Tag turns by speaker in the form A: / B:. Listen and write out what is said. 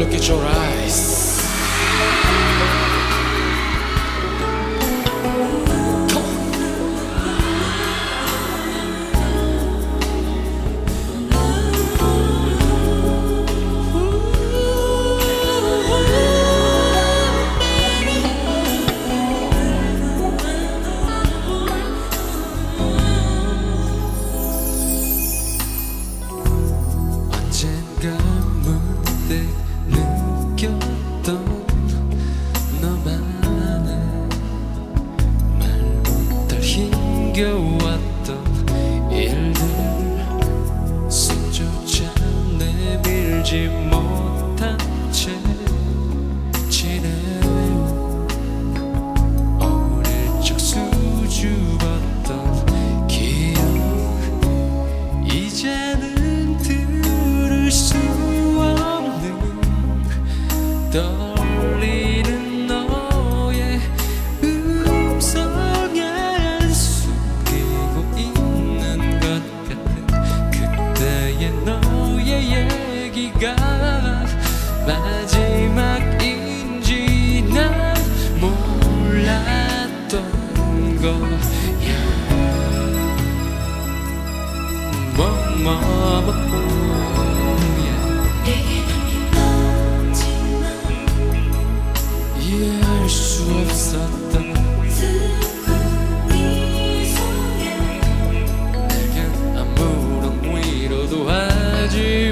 A: Look at your eyes. 언젠가 문득 느꼈던 너만의 말 못할 힘겨웠던 일들 손조차 내밀지 못한 채 지내요. 어릴 적 수줍었던 기억 이제는 들을 수 없는 떨리는 너의 음성에 숨기고 있는 것 같은 그때의 너의 얘기가 마지막인지 난 몰랐던 거야. 이해할 수 없었던 내겐 아무런 위로도 하지